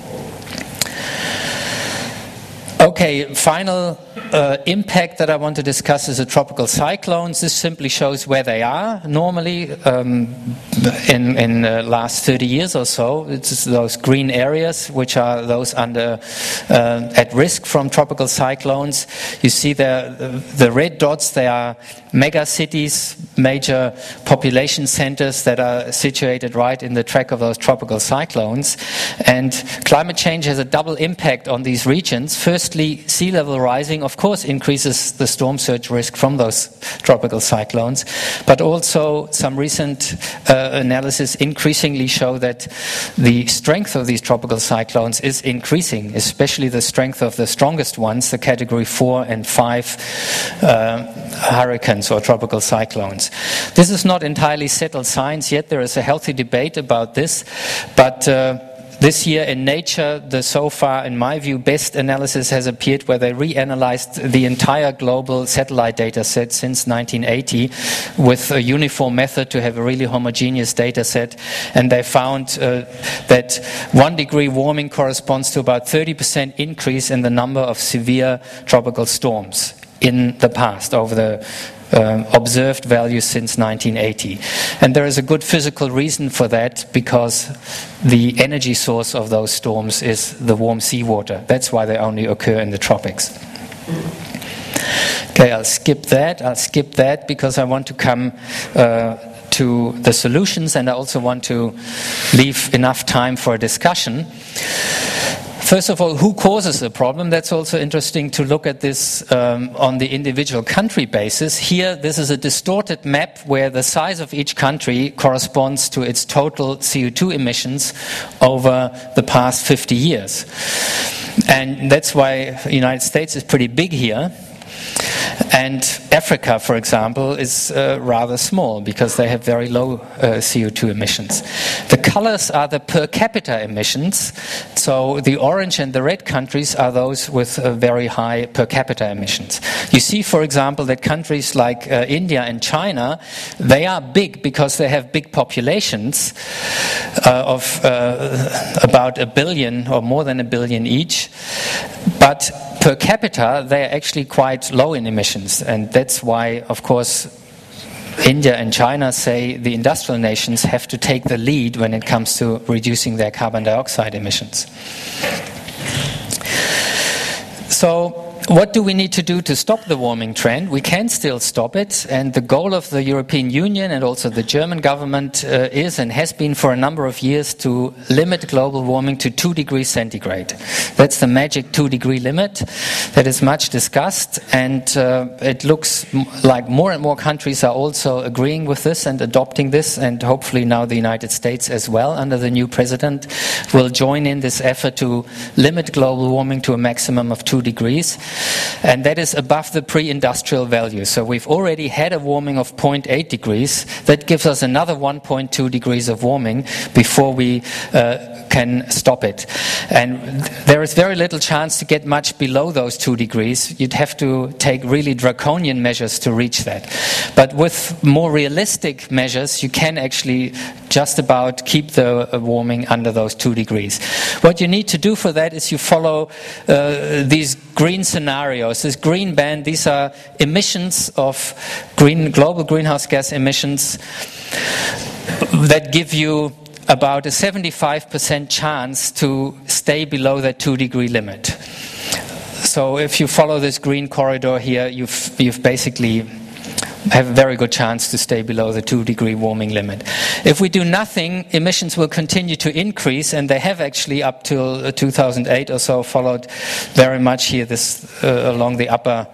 [SPEAKER 2] Okay, final impact that I want to discuss is the tropical cyclones. This simply shows where they are normally in the last 30 years or so. It's those green areas which are those at risk from tropical cyclones. You see the red dots, they are mega cities, major population centers that are situated right in the track of those tropical cyclones. And climate change has a double impact on these regions. Firstly, sea level rising, of course, increases the storm surge risk from those tropical cyclones, but also some recent analysis increasingly show that the strength of these tropical cyclones is increasing, especially the strength of the strongest ones, the category 4 and 5 hurricanes or tropical cyclones. This is not entirely settled science yet. There is a healthy debate about this, but this year in Nature, the so far, in my view, best analysis has appeared where they reanalyzed the entire global satellite data set since 1980 with a uniform method to have a really homogeneous data set. And they found that 1 degree warming corresponds to about 30% increase in the number of severe tropical storms in the past over the observed values since 1980. And there is a good physical reason for that, because the energy source of those storms is the warm seawater. That's why they only occur in the tropics. Okay, I'll skip that because I want to come to the solutions, and I also want to leave enough time for a discussion. First of all, who causes the problem? That's also interesting to look at this on the individual country basis. Here, this is a distorted map where the size of each country corresponds to its total CO2 emissions over the past 50 years. And that's why the United States is pretty big here. And Africa, for example, is rather small because they have very low CO2 emissions. The colors are the per capita emissions. So the orange and the red countries are those with very high per capita emissions. You see, for example, that countries like India and China, they are big because they have big populations of about 1 billion or more than 1 billion each. But per capita, they are actually quite low in emissions. And that's why, of course, India and China say the industrial nations have to take the lead when it comes to reducing their carbon dioxide emissions. So, what do we need to do to stop the warming trend? We can still stop it, and the goal of the European Union and also the German government is and has been for a number of years to limit global warming to 2 degrees centigrade. That's the magic 2 degree limit that is much discussed, and it looks like more and more countries are also agreeing with this and adopting this, and hopefully now the United States as well under the new president will join in this effort to limit global warming to a maximum of 2 degrees. And that is above the pre-industrial value. So we've already had a warming of 0.8 degrees. That gives us another 1.2 degrees of warming before we can stop it. And there is very little chance to get much below those 2 degrees. You'd have to take really draconian measures to reach that. But with more realistic measures, you can actually just about keep the warming under those 2 degrees. What you need to do for that is you follow these green scenarios. This green band, these are emissions of global greenhouse gas emissions that give you about a 75% chance to stay below that 2 degree limit. So if you follow this green corridor here, you've basically have a very good chance to stay below the 2 degree warming limit. If we do nothing, emissions will continue to increase, and they have actually up till 2008 or so followed very much here along the upper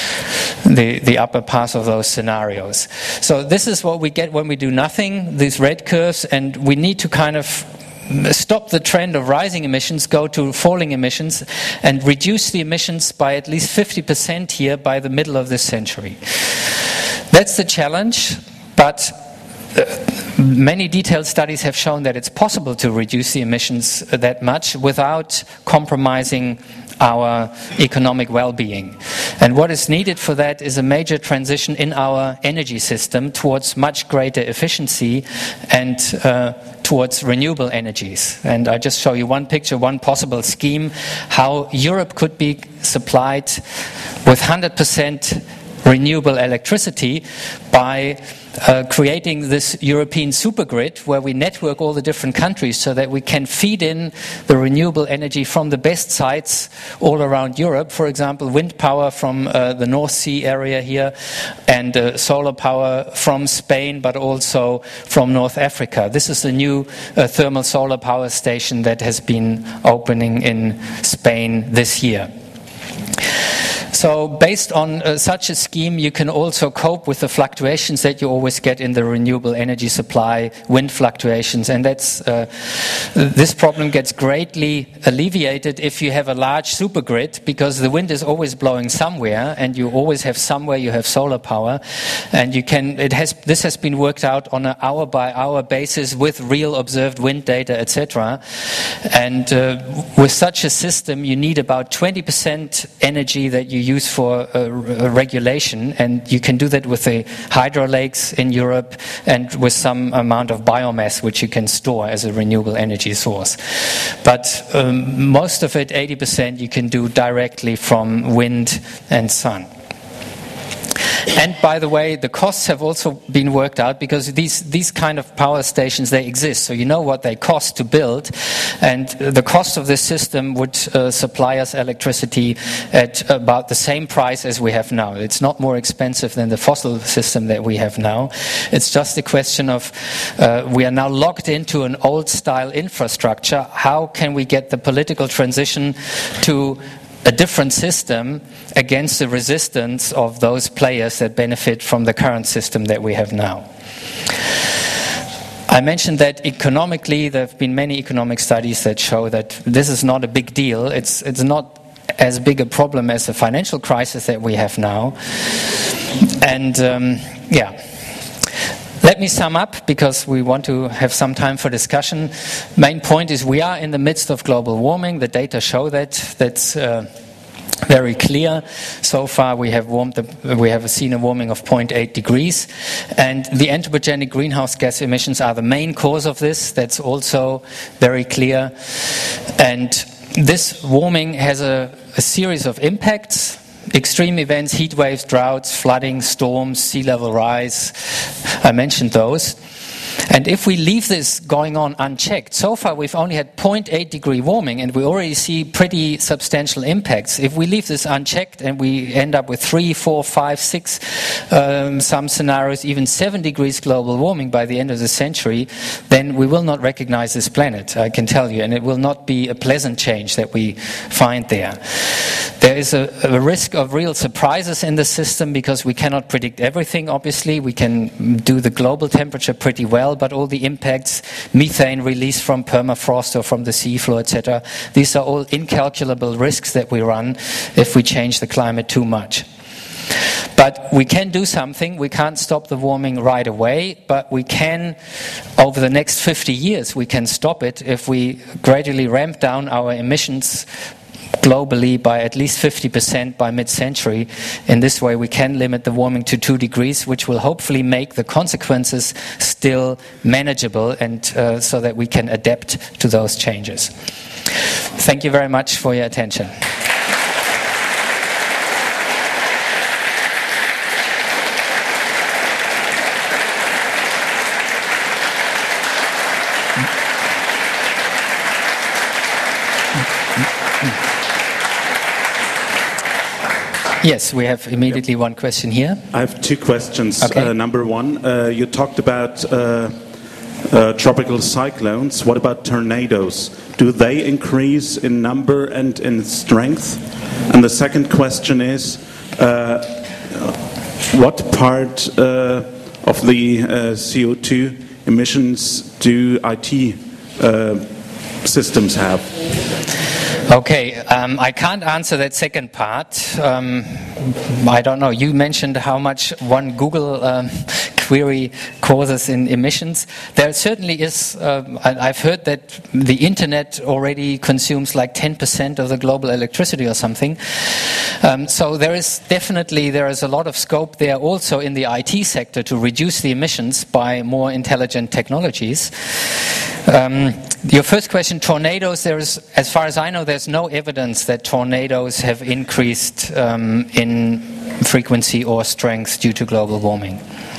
[SPEAKER 2] path of those scenarios. So this is what we get when we do nothing, these red curves, and we need to kind of stop the trend of rising emissions, go to falling emissions, and reduce the emissions by at least 50% here by the middle of this century. That's the challenge, but many detailed studies have shown that it's possible to reduce the emissions that much without compromising our economic well-being. And what is needed for that is a major transition in our energy system towards much greater efficiency and towards renewable energies. And I just show you one picture, one possible scheme, how Europe could be supplied with 100% renewable electricity by creating this European supergrid where we network all the different countries so that we can feed in the renewable energy from the best sites all around Europe. For example, wind power from the North Sea area here, and solar power from Spain, but also from North Africa. This is the new thermal solar power station that has been opening in Spain this year. So based on such a scheme, you can also cope with the fluctuations that you always get in the renewable energy supply, wind fluctuations, and this problem gets greatly alleviated if you have a large supergrid, because the wind is always blowing somewhere, and you always have somewhere you have solar power, and this has been worked out on an hour-by-hour basis with real observed wind data, etc. And with such a system, you need about 20% energy that you use for regulation, and you can do that with the hydro lakes in Europe and with some amount of biomass which you can store as a renewable energy source. But most of it, 80%, you can do directly from wind and sun. And by the way, the costs have also been worked out, because these kind of power stations, they exist. So you know what they cost to build, and the cost of this system would supply us electricity at about the same price as we have now. It's not more expensive than the fossil system that we have now. It's just a question of we are now locked into an old-style infrastructure. How can we get the political transition to a different system against the resistance of those players that benefit from the current system that we have now? I mentioned that economically, there have been many economic studies that show that this is not a big deal. It's not as big a problem as the financial crisis that we have now. And let me sum up, because we want to have some time for discussion. Main point is we are in the midst of global warming. The data show that. That's very clear. So far we have seen a warming of 0.8 degrees. And the anthropogenic greenhouse gas emissions are the main cause of this. That's also very clear. And this warming has a series of impacts. Extreme events, heat waves, droughts, flooding, storms, sea level rise. I mentioned those. And if we leave this going on unchecked, so far we've only had 0.8 degree warming, and we already see pretty substantial impacts. If we leave this unchecked and we end up with 3, 4, 5, 6, some scenarios, even 7 degrees global warming by the end of the century, then we will not recognize this planet, I can tell you, and it will not be a pleasant change that we find there. There is a risk of real surprises in the system, because we cannot predict everything, obviously. We can do the global temperature pretty well, but all the impacts, methane release from permafrost or from the seafloor, etc., these are all incalculable risks that we run if we change the climate too much. But we can do something. We can't stop the warming right away, but we can, over the next 50 years, we can stop it if we gradually ramp down our emissions globally by at least 50% by mid-century. In this way, we can limit the warming to 2 degrees, which will hopefully make the consequences still manageable, and so that we can adapt to those changes. Thank you very much for your attention. Yes, we have immediately one question here.
[SPEAKER 4] I have 2 questions.
[SPEAKER 2] Okay.
[SPEAKER 4] Number one, you talked about tropical cyclones. What about tornadoes? Do they increase in number and in strength? And the second question is, what part of the CO2 emissions do IT systems have?
[SPEAKER 2] Okay, I can't answer that second part. I don't know. You mentioned how much one Google query causes in emissions. There certainly is, I've heard that the internet already consumes like 10% of the global electricity or something. So there is a lot of scope there also in the IT sector to reduce the emissions by more intelligent technologies. Your first question, tornadoes, as far as I know, there's no evidence that tornadoes have increased in frequency or strength due to global warming.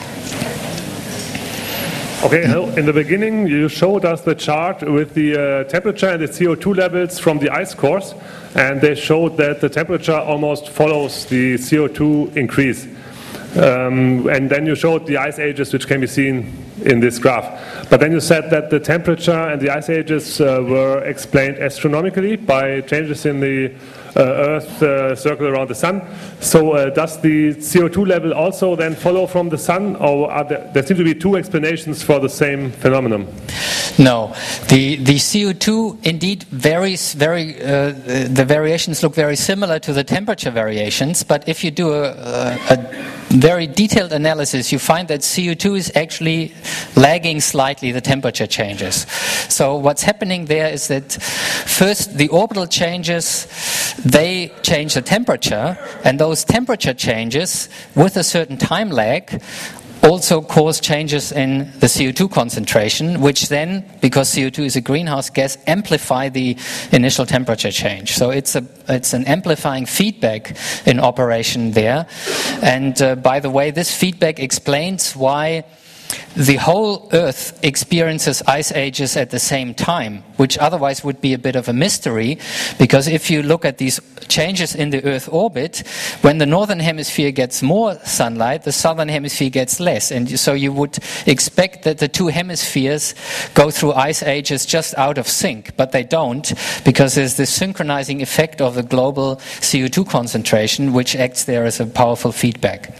[SPEAKER 5] Okay, in the beginning you showed us the chart with the temperature and the CO2 levels from the ice cores, and they showed that the temperature almost follows the CO2 increase. And then you showed the ice ages, which can be seen in this graph. But then you said that the temperature and the ice ages were explained astronomically by changes in the Earth circle around the sun. So does the CO2 level also then follow from the sun, or are there seem to be two explanations for the same phenomenon?
[SPEAKER 2] No, the CO2 indeed varies the variations look very similar to the temperature variations, but if you do a very detailed analysis, you find that CO2 is actually lagging slightly the temperature changes. So what's happening there is that first the orbital changes, they change the temperature, and those temperature changes with a certain time lag also cause changes in the CO2 concentration, which then, because CO2 is a greenhouse gas, amplify the initial temperature change. So it's an amplifying feedback in operation there. And by the way, this feedback explains why the whole Earth experiences ice ages at the same time, which otherwise would be a bit of a mystery, because if you look at these changes in the Earth orbit, when the northern hemisphere gets more sunlight, the southern hemisphere gets less. And so you would expect that the two hemispheres go through ice ages just out of sync, but they don't, because there's this synchronizing effect of the global CO2 concentration, which acts there as a powerful feedback.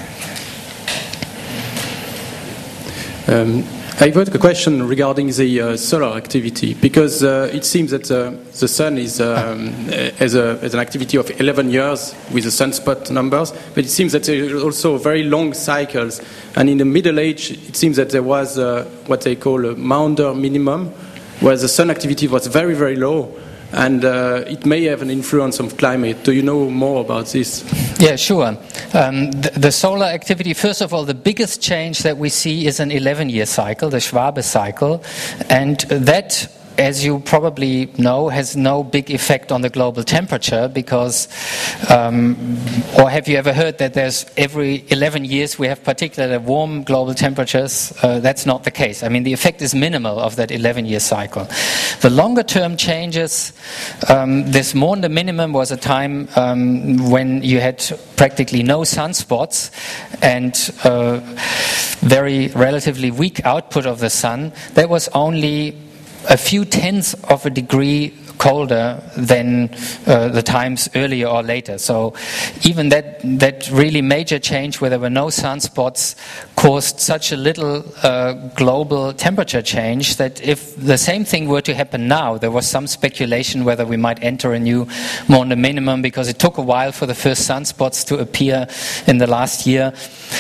[SPEAKER 6] I've got a question regarding the solar activity, because it seems that the sun is has an activity of 11 years with the sunspot numbers, but it seems that there are also very long cycles. And in the Middle Age, it seems that there was what they call a Maunder minimum, where the sun activity was very, very low. And it may have an influence on climate. Do you know more about this?
[SPEAKER 2] Yeah, sure. The solar activity, first of all, the biggest change that we see is an 11-year cycle, the Schwabe cycle. And that, as you probably know, has no big effect on the global temperature because, or have you ever heard that there's every 11 years we have particularly warm global temperatures? That's not the case. I mean, the effect is minimal of that 11-year cycle. The longer term changes, this Maunder minimum was a time when you had practically no sunspots and very relatively weak output of the sun. That was only a few tenths of a degree colder than the times earlier or later. So even that really major change where there were no sunspots caused such a little global temperature change that if the same thing were to happen now, there was some speculation whether we might enter a new Maunder minimum because it took a while for the first sunspots to appear in the last year.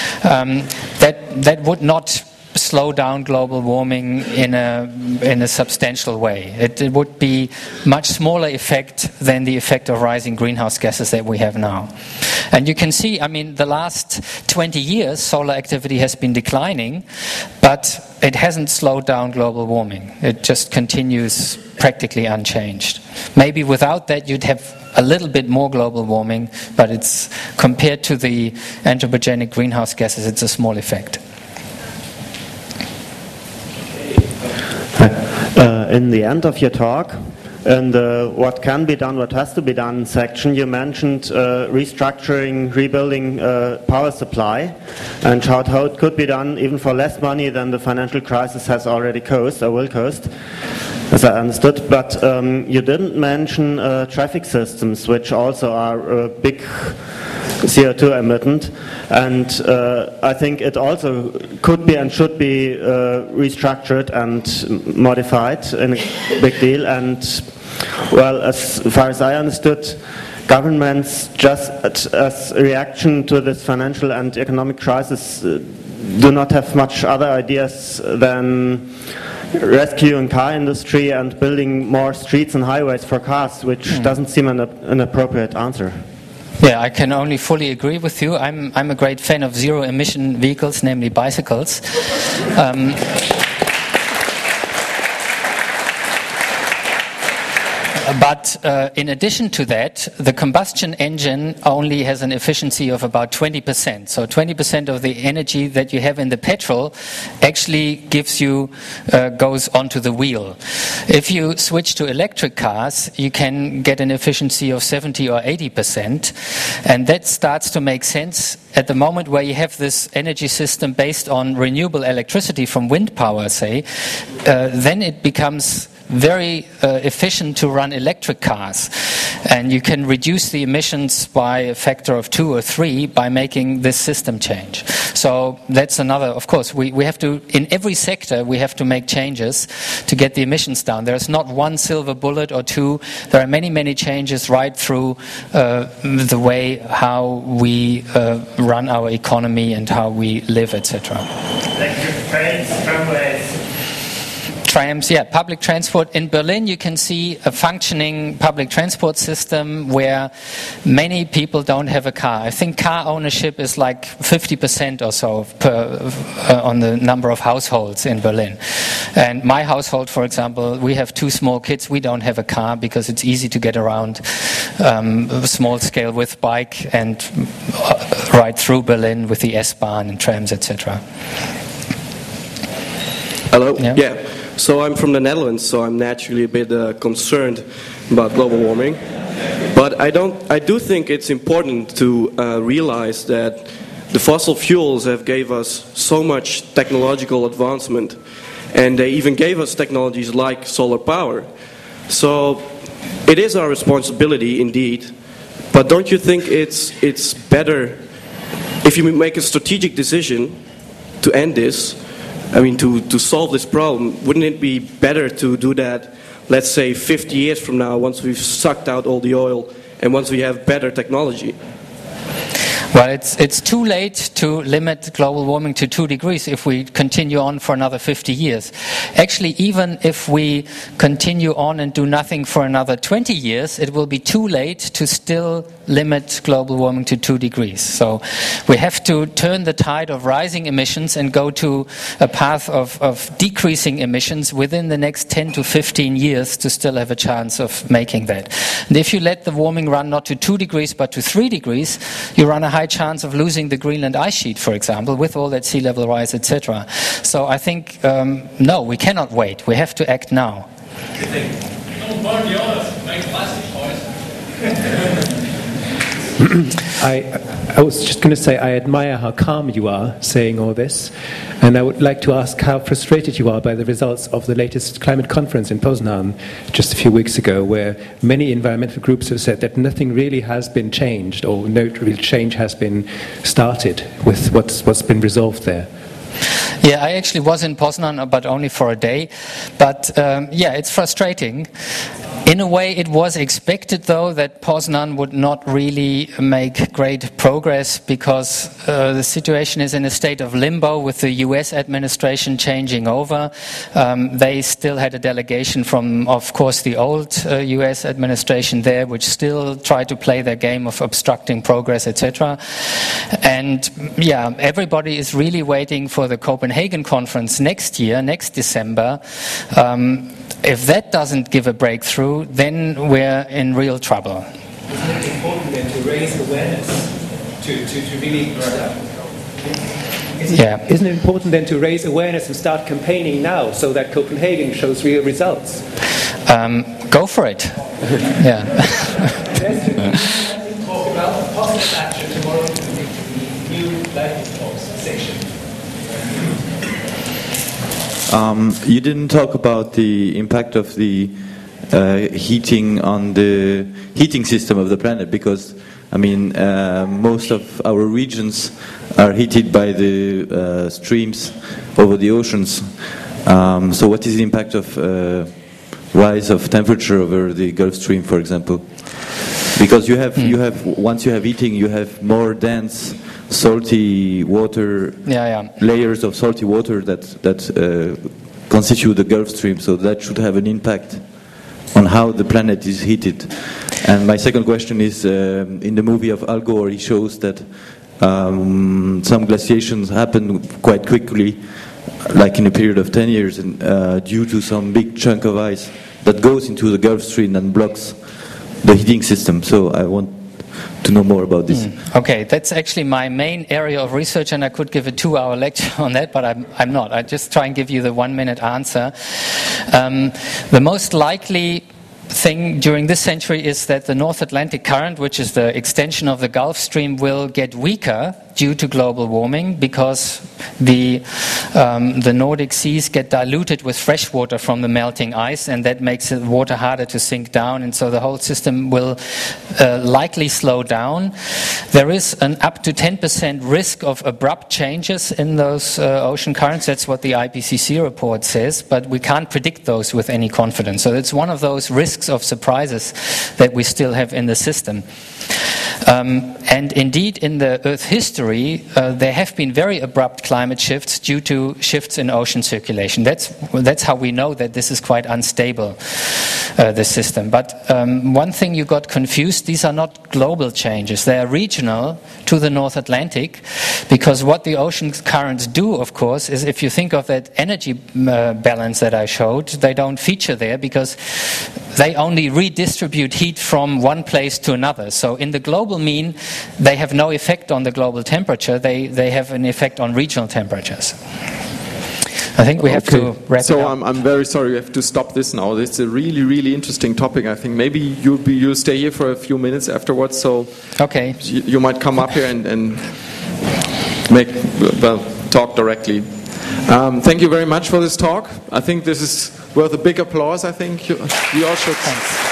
[SPEAKER 2] That would not slow down global warming in a substantial way. It would be much smaller effect than the effect of rising greenhouse gases that we have now. And you can see, I mean, the last 20 years solar activity has been declining, but it hasn't slowed down global warming. It just continues practically unchanged. Maybe without that you'd have a little bit more global warming, but it's compared to the anthropogenic greenhouse gases, it's a small effect.
[SPEAKER 7] In the end of your talk, in the what can be done, what has to be done section, you mentioned restructuring, rebuilding power supply, and how it could be done even for less money than the financial crisis has already cost, or will cost, as I understood. But you didn't mention traffic systems, which also are big CO2 emittent, and I think it also could be and should be restructured and modified in a big deal. And well, as far as I understood, governments just as a reaction to this financial and economic crisis do not have much other ideas than rescuing car industry and building more streets and highways for cars, which doesn't seem an appropriate answer.
[SPEAKER 2] Yeah, I can only fully agree with you. I'm a great fan of zero-emission vehicles, namely bicycles. But in addition to that, the combustion engine only has an efficiency of about 20%. So 20% of the energy that you have in the petrol actually goes onto the wheel. If you switch to electric cars, you can get an efficiency of 70 or 80%. And that starts to make sense at the moment where you have this energy system based on renewable electricity from wind power, say, then it becomes very efficient to run electric cars, and you can reduce the emissions by a factor of 2 or 3 by making this system change. So that's another, of course, we have to, in every sector, we have to make changes to get the emissions down. There's not one silver bullet or two. There are many, many changes right through the way how we run our economy and how we live, etc.
[SPEAKER 8] Electric trains, tramways.
[SPEAKER 2] Trams, yeah, public transport. In Berlin, you can see a functioning public transport system where many people don't have a car. I think car ownership is like 50% or so on the number of households in Berlin. And my household, for example, we have 2 small kids. We don't have a car because it's easy to get around small scale with bike and ride through Berlin with the S-Bahn and trams, etc.
[SPEAKER 9] Hello? Yeah. So I'm from the Netherlands, so I'm naturally a bit concerned about global warming. But I do think it's important to realize that the fossil fuels have gave us so much technological advancement, and they even gave us technologies like solar power. So it is our responsibility indeed, but don't you think it's better if you make a strategic decision to end this? I mean, to solve this problem, wouldn't it be better to do that, let's say, 50 years from now, once we've sucked out all the oil and once we have better technology?
[SPEAKER 2] Well, it's too late to limit global warming to 2 degrees if we continue on for another 50 years. Actually, even if we continue on and do nothing for another 20 years, it will be too late to still limit global warming to 2 degrees. So we have to turn the tide of rising emissions and go to a path of decreasing emissions within the next 10 to 15 years to still have a chance of making that. And if you let the warming run not to 2 degrees but to 3 degrees, you run a high chance of losing the Greenland ice sheet, for example, with all that sea level rise, etc. So I think, no, we cannot wait. We have to act now.
[SPEAKER 8] Don't burn the earth, make plastic toys.
[SPEAKER 10] I was just going to say I admire how calm you are saying all this, and I would like to ask how frustrated you are by the results of the latest climate conference in Poznan just a few weeks ago, where many environmental groups have said that nothing really has been changed, or no real change has been started with what's been resolved there.
[SPEAKER 2] Yeah, I actually was in Poznan, but only for a day. But yeah, it's frustrating. In a way, it was expected, though, that Poznan would not really make great progress because the situation is in a state of limbo with the US administration changing over. They still had a delegation from, of course, the old US administration there, which still tried to play their game of obstructing progress, etc. And yeah, everybody is really waiting for the Copenhagen conference next year, next December. If that doesn't give a breakthrough, then we're in real trouble.
[SPEAKER 8] Isn't it important then to raise awareness, to really...
[SPEAKER 10] Isn't it important then to raise awareness and start campaigning now so that Copenhagen shows real results?
[SPEAKER 2] Go for it. Yeah.
[SPEAKER 8] Talk about positive action tomorrow in the new Lightning Talks section.
[SPEAKER 11] You didn't talk about the impact of the heating on the heating system of the planet, because I mean most of our regions are heated by the streams over the oceans. So what is the impact of rise of temperature over the Gulf Stream, for example? Because you have once you have heating, you have more dense salty water, layers of salty water that constitute the Gulf Stream, so that should have an impact on how the planet is heated. And my second question is, in the movie of Al Gore, he shows that some glaciations happen quite quickly, like in a period of 10 years, and due to some big chunk of ice that goes into the Gulf Stream and blocks the heating system. So I want to know more about this.
[SPEAKER 2] Okay, that's actually my main area of research, and I could give a 2-hour lecture on that, but I'm not. I just try and give you the 1-minute answer. The most likely thing during this century is that the North Atlantic current, which is the extension of the Gulf Stream, will get weaker due to global warming because the Nordic seas get diluted with fresh water from the melting ice, and that makes the water harder to sink down, and so the whole system will likely slow down. There is an up to 10% risk of abrupt changes in those ocean currents. That's what the IPCC report says, but we can't predict those with any confidence. So it's one of those risks of surprises that we still have in the system. And indeed, in the Earth history, there have been very abrupt climate shifts due to shifts in ocean circulation. That's how we know that this is quite unstable, the system. But one thing you got confused, these are not global changes. They are regional to the North Atlantic, because what the ocean currents do, of course, is if you think of that energy balance that I showed, they don't feature there because they only redistribute heat from one place to another. So in the global mean, they have no effect on the global temperature. They have an effect on regional temperatures. I think we have to wrap it up.
[SPEAKER 1] So I'm very sorry, we have to stop this now. It's a really, really interesting topic. I think maybe you'll stay here for a few minutes afterwards. So
[SPEAKER 2] okay,
[SPEAKER 1] you might come up here and talk directly. Thank you very much for this talk. I think this is worth a big applause. I think you all should.
[SPEAKER 2] Thanks.